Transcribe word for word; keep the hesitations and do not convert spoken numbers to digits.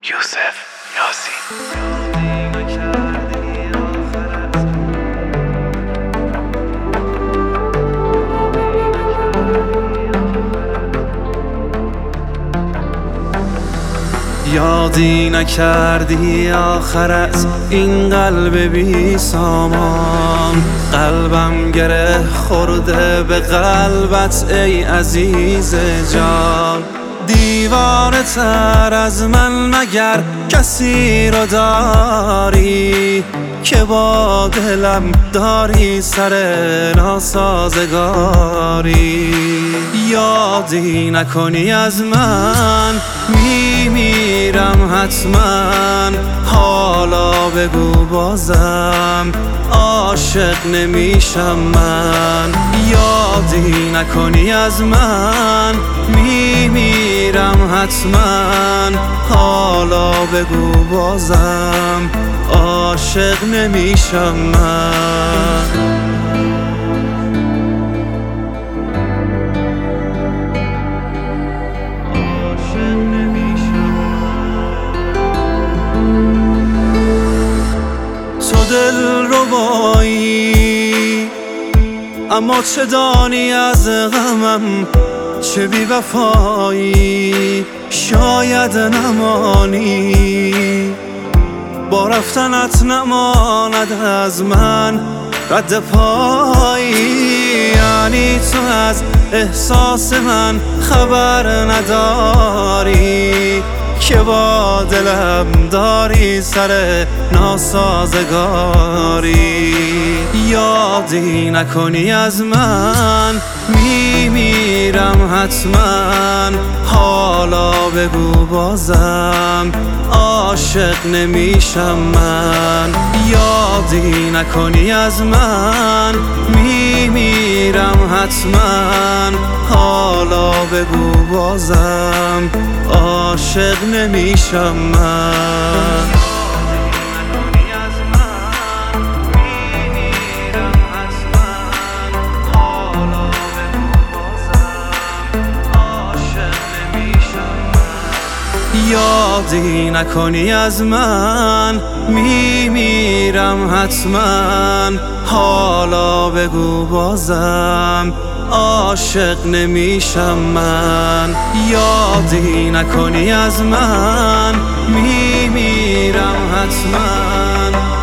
یوسف یاسین. یادی نکردی آخر از این قلب بی سامان، قلبم گره خورده به قلبت ای عزیز جان. دیوانه تر از من مگر کسی رو داری که با دلم داری سر ناسازگاری. یادی نکنی از من میمیرم حتما، حالا بگو بازم عاشق نمیشم من. یادی نکنی از من میمیرم حتما، حالا بگو بازم عاشق نمیشم من. دل ربایی اما چه دانی از غمم، چه بی وفایی شاید نمانی. با رفتنت نماند از من رد پایی، یعنی تو از احساس من خبر نداری که با دلم داری سر ناسازگاری. یادی نکنی از من میمیرم حتما، حالا بگو بازم عاشق نمیشم من. یادی نکنی از من میمیرم حتما، حالا بگو بازم عاشق نمیشم من. یادی نکنی از من میمیرم حتما، حالا بگو بازم عاشق نمیشم من. یادی نکنی از من میمیرم حتما.